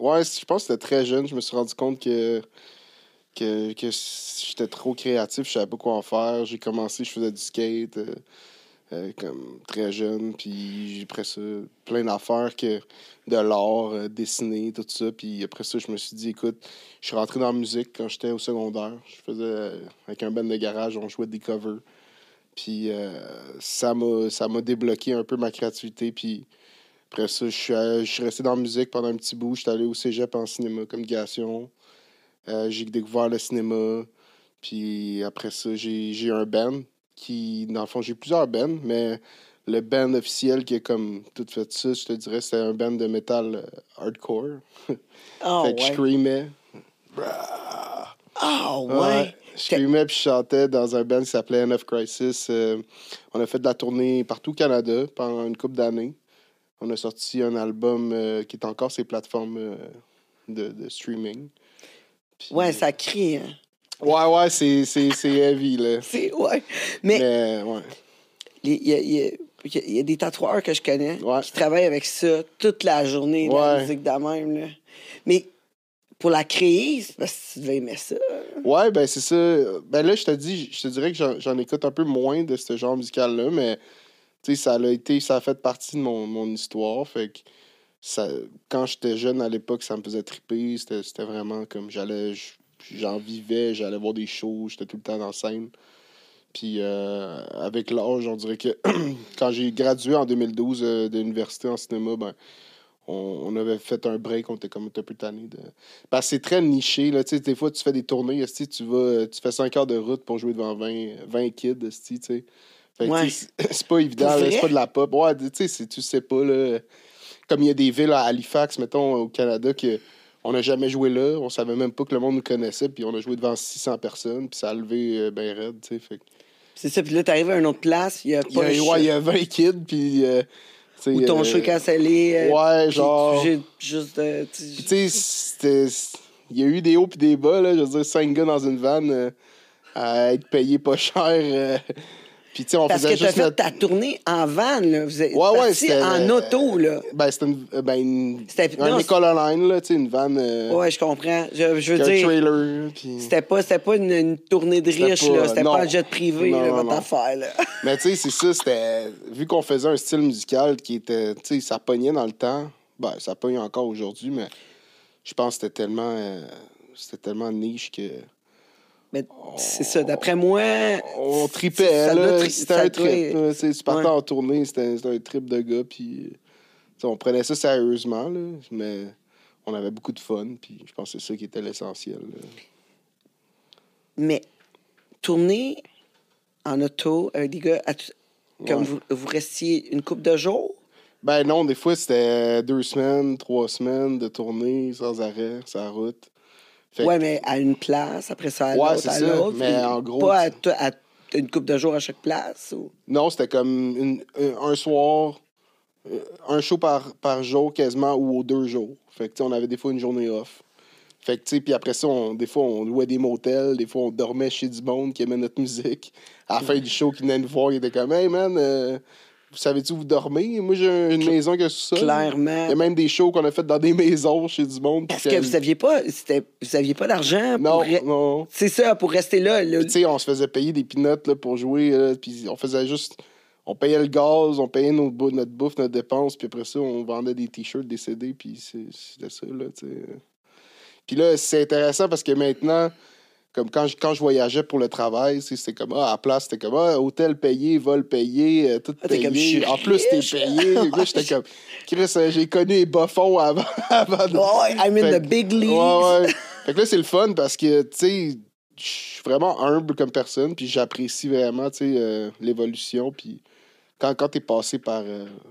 Ouais, je pense que c'était très jeune. Je me suis rendu compte que j'étais trop créatif. Je savais pas quoi en faire. J'ai commencé, je faisais du skate comme très jeune. Puis après ça, plein d'affaires de l'art, dessiner, tout ça. Puis après ça, je me suis dit, écoute, je suis rentré dans la musique quand j'étais au secondaire. Je faisais, avec un band de garage, on jouait des covers. Puis ça m'a débloqué un peu ma créativité. Puis après ça, je suis resté dans la musique pendant un petit bout. J'étais allé au cégep en cinéma, communication. J'ai découvert le cinéma. Puis après ça, j'ai un band dans le fond, j'ai plusieurs bands, mais le band officiel qui a comme tout fait ça, je te dirais, c'était un band de métal hardcore. Ah, Fait que je ouais. screamais. Ah, Ouais. ouais. Je screamais puis je chantais dans un band qui s'appelait End of Crisis. On a fait de la tournée partout au Canada pendant une couple d'années. On a sorti un album qui est encore sur les plateformes de streaming. Puis, Ouais, ça crie, hein. Ouais, c'est heavy, là. Ouais. Mais ouais. il y a des tatoueurs que je connais Ouais. qui travaillent avec ça toute la journée, la musique de même, là. Mais pour la créer, c'est parce que tu devais aimer ça. Ouais, ben c'est ça. Ben là, je te dirais que j'en écoute un peu moins de ce genre musical-là, mais tu sais, ça a fait partie de mon histoire. Fait que quand j'étais jeune à l'époque, ça me faisait triper. C'était vraiment comme j'en vivais, j'allais voir des shows, j'étais tout le temps dans la scène. Puis avec l'âge, on dirait que quand j'ai gradué en 2012 de l'université en cinéma, ben on avait fait un break, on était comme un peu tanné de. Parce que c'est très niché, là. Tu sais, des fois, tu fais des tournées, tu fais 5 heures de route pour jouer devant 20 kids, tu sais. Fait que, Ouais. tu sais, c'est pas évident, Pour là, vrai? c'est pas de la pop. Ouais, tu sais, tu sais pas, là. Comme il y a des villes à Halifax, mettons, au Canada, que on n'a jamais joué là, on savait même pas que le monde nous connaissait, puis on a joué devant 600 personnes, puis ça a levé ben raide, tu sais. Fait que. C'est ça, puis là, t'arrives à une autre place, il y a pas Il y a 20 kids, puis. ou ton show est cancellé. Ouais, puis genre. j'ai juste Tu sais, il y a eu des hauts puis des bas, là. Je veux dire, 5 gars dans une van à être payés pas cher. Puis, tu sais, on parce faisait que t'as juste fait notre. ta tournée en van, là. Vous êtes Ouais, parti c'était. en auto, là. Ben, c'était C'était- un non, Econoline, là, tu sais, une van. Ouais, je comprends. Je veux un dire, trailer. Puis. c'était pas une tournée de C'était riches, pas- là. C'était non. pas un jet privé, Non, là, non, votre non. affaire, là. Mais, tu sais, c'est ça, c'était. Vu qu'on faisait un style musical qui était. Tu sais, ça pognait dans le temps. Ben, ça pogne encore aujourd'hui, mais je pense que c'était tellement niche que. Mais c'est ça, d'après moi. On tripait, ça doit là. C'était ça un doit- trip. Là. Tu partais Ouais. en tournée, c'était un trip de gars. Puis, on prenait ça sérieusement, là, mais on avait beaucoup de fun. Puis, je pense que c'est ça qui était l'essentiel. Là. Mais tourner en auto avec des gars, comme Ouais. vous restiez une couple de jours? Ben non, des fois, c'était 2 semaines, 3 semaines de tournée sans arrêt, sur la route. Fait Ouais, que- mais à une place, après ça à Ouais, l'autre, c'est à ça, l'autre. mais puis en gros, pas à une couple de jours à chaque place. Ou... Non, c'était comme un soir, un show par jour quasiment, ou aux 2 jours. Fait que, tu sais, on avait des fois une journée off. Fait que, tu sais, puis après ça, des fois, on louait des motels, des fois, on dormait chez du monde qui aimait notre musique. À la fin du show, qui venait nous voir, il était comme « Hey, man, vous savez-tu où vous dormez? Moi, j'ai une maison qui a sous ça. » Clairement. Il y a même des shows qu'on a fait dans des maisons chez du monde. Parce que vous aviez pas d'argent Non, pour... non. C'est ça, pour rester là. Puis, tu sais, on se faisait payer des peanuts là, pour jouer, là, puis on faisait juste... On payait le gaz, on payait notre bouffe, notre dépense, puis après ça, on vendait des t-shirts, des CD, puis c'était ça, là, tu sais. Puis là, c'est intéressant parce que maintenant, comme quand je voyageais pour le travail, c'était comme, à la place, c'était comme, hôtel payé, vol payé, tout t'es comme, je payé. suis En plus, t'es riche. payé. Là, j'étais comme, Chris, j'ai connu les bas-fonds avant de... Oh, I'm in Fait the que- big leagues. Ouais. Fait que là, c'est le fun parce que, tu sais, je suis vraiment humble comme personne, puis j'apprécie vraiment, tu sais, l'évolution. Puis quand t'es passé par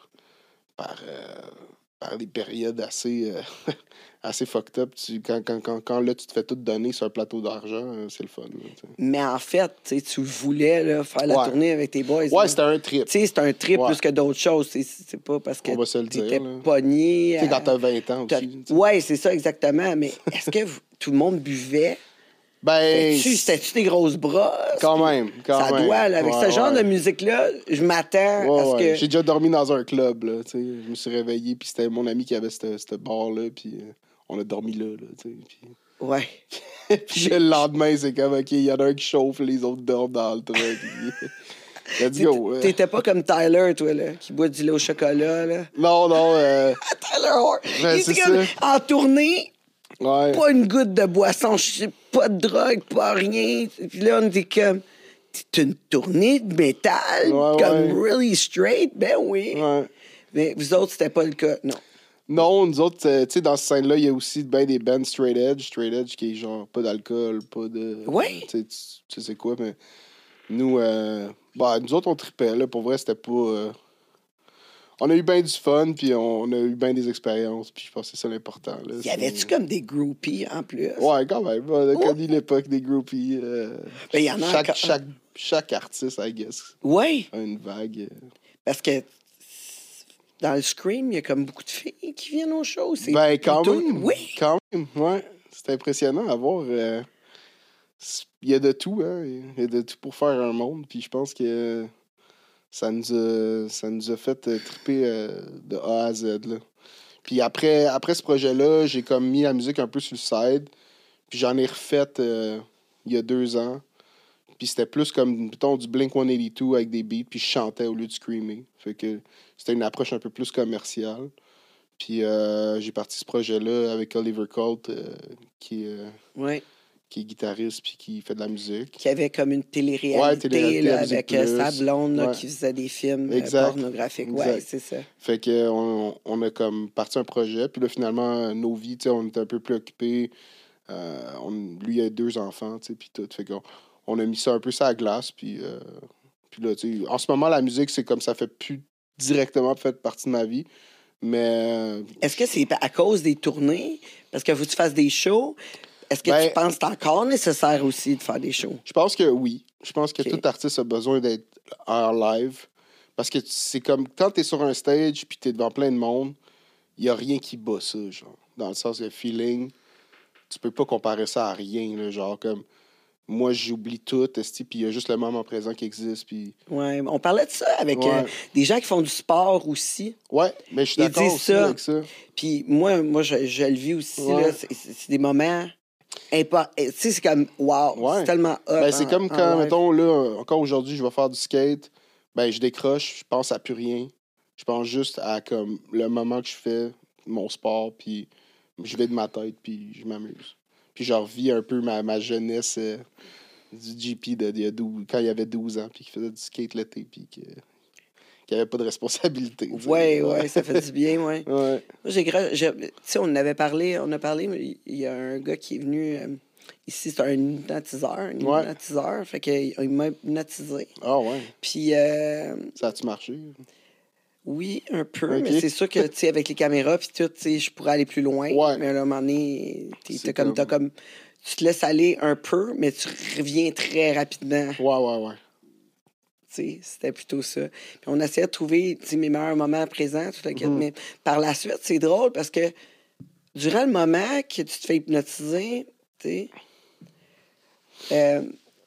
des périodes assez, assez fucked up, quand là, tu te fais tout donner sur un plateau d'argent, c'est le fun. Là, Mais en fait, tu voulais là, faire la Ouais. tournée avec tes boys. Ouais, là. c'était un trip. Tu sais, c'est un trip Ouais. plus que d'autres choses. C'est pas parce que On va se le t'étais dire, là. pogné. Tu sais, quand t'as 20 ans aussi. tu sais. Ouais, c'est ça, exactement. Mais est-ce que tout le monde buvait? Ben, C'était-tu des grosses brosses? quand même. Ça doit, là, avec Ouais, ce genre ouais. de musique-là, je m'attends Ouais, à ce ouais. que... J'ai déjà dormi dans un club, là, tu sais. Je me suis réveillé, puis c'était mon ami qui avait ce bar-là, puis on a dormi là, tu sais. Puis... Ouais. Puis le lendemain, c'est comme, OK, il y en a un qui chauffe, les autres dorment dans le truc. Let's go. T'étais pas comme Tyler, toi, là, qui boit du lait au chocolat, là. Non. Tyler Horde. Ben, Il c'est était comme en tournée, pas une goutte de boisson, pas de drogue, pas rien. Puis là, on était comme, c'est une tournée de métal, comme really straight, ben oui. Ouais. Mais vous autres, c'était pas le cas, non. Non, nous autres, tu sais, dans cette scène-là, il y a aussi ben des bands straight edge. Straight edge qui est genre pas d'alcool, pas de... Ouais. Tu sais c'est quoi, mais nous, nous autres, on tripait, là. Pour vrai, c'était pas... On a eu bien du fun, puis on a eu bien des expériences, puis je pense que c'est ça l'important. Là. Y avait-tu comme des groupies en plus? Ouais, quand même. On a connu l'époque des groupies. Ben, y en a chaque artiste, I guess, a une vague. Parce que dans le Scream, il y a comme beaucoup de filles qui viennent aux shows. Ben, quand même. Oui. Quand même, ouais. C'est impressionnant à voir. Il y a de tout, hein. Il y a de tout pour faire un monde, puis je pense que... Ça nous a fait triper de A à Z. Là. Puis après ce projet-là, j'ai comme mis la musique un peu sur le side. Puis j'en ai refait il y a 2 ans. Puis c'était plus comme, mettons, du Blink-182 avec des beats. Puis je chantais au lieu de screamer. Fait que c'était une approche un peu plus commerciale. Puis j'ai parti ce projet-là avec Oliver Colt, qui est guitariste puis qui fait de la musique. Qui avait comme une télé-réalité là, avec sa blonde là, qui faisait des films pornographiques. Exact. Ouais, c'est ça. Fait que on a comme parti un projet. Puis là, finalement, nos vies, on était un peu plus occupés. Lui, il a 2 enfants, puis tout. Fait qu'on a mis ça un peu sur la glace. Puis là, en ce moment, la musique, c'est comme ça fait plus directement fait partie de ma vie. Mais... Est-ce que c'est à cause des tournées? Parce que faut que tu fasses des shows... Est-ce que tu penses que c'est encore nécessaire aussi de faire des shows? Je pense que oui. Je pense que tout artiste a besoin d'être en live. Parce que c'est comme quand t'es sur un stage puis t'es devant plein de monde, il n'y a rien qui bat ça, genre. Dans le sens de feeling, tu peux pas comparer ça à rien, là, genre comme moi j'oublie tout, puis il y a juste le moment présent qui existe. Puis... Ouais, on parlait de ça avec des gens qui font du sport aussi. Ouais, mais je suis d'accord aussi avec ça. Puis moi je le vis aussi, là, c'est des moments... Tu sais, c'est comme, wow, c'est tellement hot. Ben, c'est comme quand, mettons, là, encore aujourd'hui, je vais faire du skate, ben, je décroche, je pense à plus rien. Je pense juste à, comme, le moment que je fais mon sport, puis je vais de ma tête, puis je m'amuse. Puis je revis un peu ma jeunesse du GP quand il avait 12 ans, puis qu'il faisait du skate l'été, puis qu'il n'y avait pas de responsabilité. Ouais, ça fait du bien, ouais. Moi, tu sais, on a parlé, mais il y a un gars qui est venu ici, c'est un hypnotiseur, fait qu'il m'a hypnotisé. Ah ouais? Puis... ça a-tu marché? Oui, un peu, mais c'est sûr que, tu sais, avec les caméras, puis tout, tu sais, je pourrais aller plus loin, mais à un moment donné, t'as comme... Tu te laisses aller un peu, mais tu reviens très rapidement. Ouais. C'était plutôt ça. Puis on essayait de trouver mes meilleurs moments présents, tout le mais par la suite, c'est drôle parce que durant le moment que tu te fais hypnotiser, tu sais,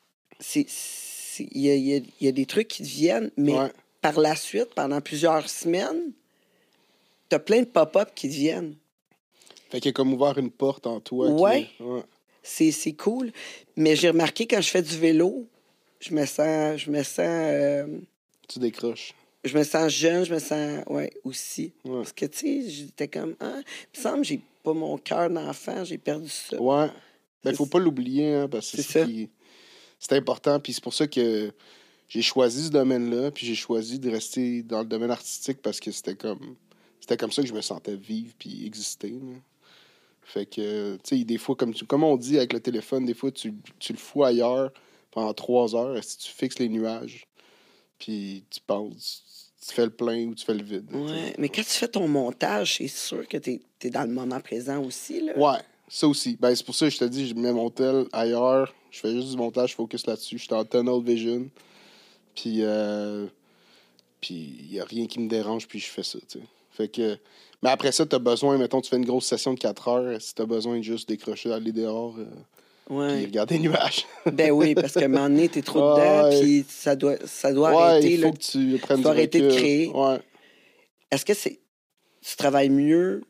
il y a des trucs qui te viennent, mais par la suite, pendant plusieurs semaines, t'as plein de pop-up qui te viennent. Fait qu'il a comme ouvert une porte en toi. Ouais. C'est cool. Mais j'ai remarqué quand je fais du vélo, je me sens tu décroches. Je me sens jeune, je me sens aussi. Parce que tu sais, j'étais comme il me semble que j'ai pas mon cœur d'enfant, j'ai perdu ça. Ouais. Ben faut pas l'oublier, hein, parce que c'est important, puis c'est pour ça que j'ai choisi ce domaine-là, puis j'ai choisi de rester dans le domaine artistique parce que c'était comme ça que je me sentais vivre puis exister. Là. Fait que, tu sais, des fois, comme on dit avec le téléphone, des fois, tu le fous ailleurs pendant 3 heures, si tu fixes les nuages, puis tu penses, tu fais le plein ou tu fais le vide. Ouais, mais quand tu fais ton montage, c'est sûr que t'es dans le moment présent aussi, là. Ouais, ça aussi. Ben, c'est pour ça que je te dis, je mets mon tel ailleurs, je fais juste du montage, je focus là-dessus, je suis en tunnel vision, puis il n'y a rien qui me dérange, puis je fais ça, tu sais. Fait que... Mais après ça, t'as besoin, mettons, tu fais une grosse session de 4 heures, si t'as besoin de juste décrocher, aller dehors, puis regarder les nuages. Ben oui, parce qu'à un moment donné, t'es trop dedans, puis ça doit arrêter. Il faut que tu prennes du recul. Arrêter de créer. Ouais. Est-ce que tu travailles mieux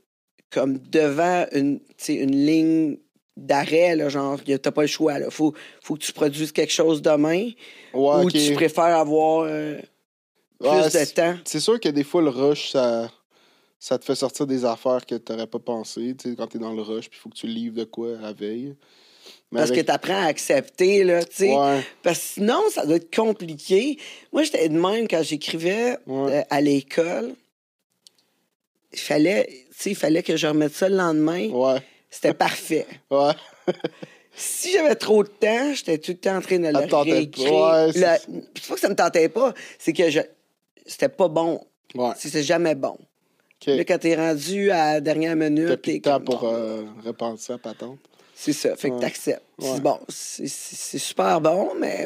comme devant une ligne d'arrêt, là, genre, t'as pas le choix, là. Faut que tu produises quelque chose demain, ou tu préfères avoir plus de temps. C'est sûr que des fois, le rush, ça te fait sortir des affaires que t'aurais pas pensé, tu sais, quand t'es dans le rush, puis il faut que tu livres de quoi à la veille. Parce que t'apprends à accepter, là, tu sais. Ouais. Parce que sinon, ça doit être compliqué. Moi, j'étais de même quand j'écrivais à l'école. Il fallait que je remette ça le lendemain. Ouais. C'était parfait. Ouais. Si j'avais trop de temps, j'étais tout le temps en train de le réécrire. Ouais, c'est pas que ça me tentait pas, c'est que c'était pas bon. Ouais. C'était jamais bon. Okay. Là, quand t'es rendu à la dernière minute... T'as plus de temps pour repenser à patente. C'est ça, fait que t'acceptes. Ouais. Bon, c'est super bon, mais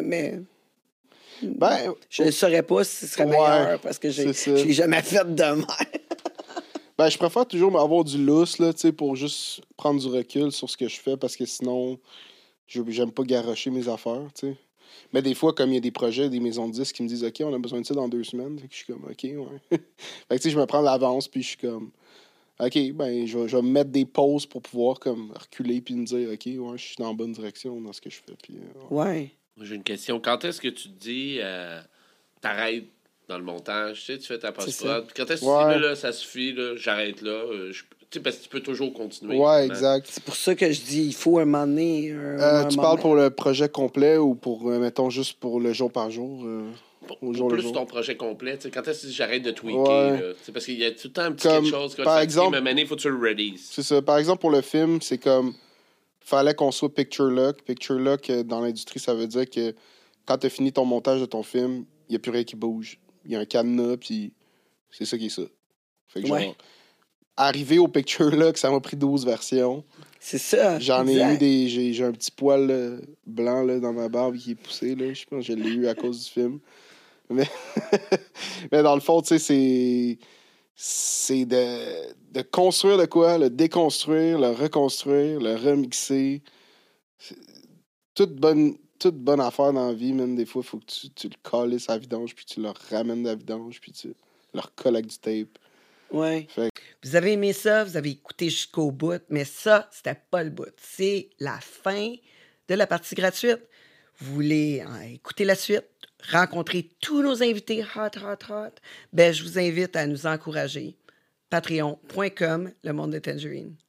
je ne saurais pas si ce serait meilleur parce que je l'ai jamais fait de même. Ben, je préfère toujours avoir du lousse, là, pour juste prendre du recul sur ce que je fais, parce que sinon, j'aime pas garrocher mes affaires, t'sais. Mais des fois, comme il y a des projets, des maisons de disques qui me disent « OK, on a besoin de ça dans 2 semaines. » Fait que je suis comme « OK, ouais. » Fait que je me prends l'avance, puis je suis comme « OK, ben, je vais me mettre des pauses pour pouvoir comme reculer, puis me dire « OK, ouais, je suis dans la bonne direction dans ce que je fais. » Puis, ouais. J'ai une question. Quand est-ce que tu te dis t'arrêtes dans le montage, tu fais ta post-prod. Quand est-ce que tu dis, là, ça suffit, là, j'arrête là, parce que tu peux toujours continuer. Ouais, exact. C'est pour ça que je dis, il faut un moment donné. Tu parles pour le projet complet ou pour, mettons, juste pour le jour par jour? Pour plus ton projet complet. Quand est-ce que j'arrête de tweaker? Là, parce qu'il y a tout le temps un petit quelque chose. Par exemple, il faut que tu le release. C'est ça. Par exemple, pour le film, c'est comme fallait qu'on soit picture lock. Picture lock, dans l'industrie, ça veut dire que quand tu as fini ton montage de ton film, il n'y a plus rien qui bouge. Il y a un cadenas, puis c'est ça qui est ça. Fait que genre, arrivé au picture lock, ça m'a pris 12 versions. C'est ça. J'en ai eu j'ai un petit poil blanc là, dans ma barbe qui est poussé. Là. Je pense que je l'ai eu à cause du film. Mais, mais dans le fond, tu sais, c'est de construire de quoi, le déconstruire, le reconstruire, le remixer. Toute bonne affaire dans la vie, même des fois, il faut que tu le colles à la vidange, puis tu le ramènes de la vidange, puis tu le recolles avec du tape. Ouais. Vous avez aimé ça, vous avez écouté jusqu'au bout, mais ça, c'était pas le bout. C'est la fin de la partie gratuite. Vous voulez écouter la suite, rencontrer tous nos invités hot, ben je vous invite à nous encourager. Patreon.com, le monde de Tangerine.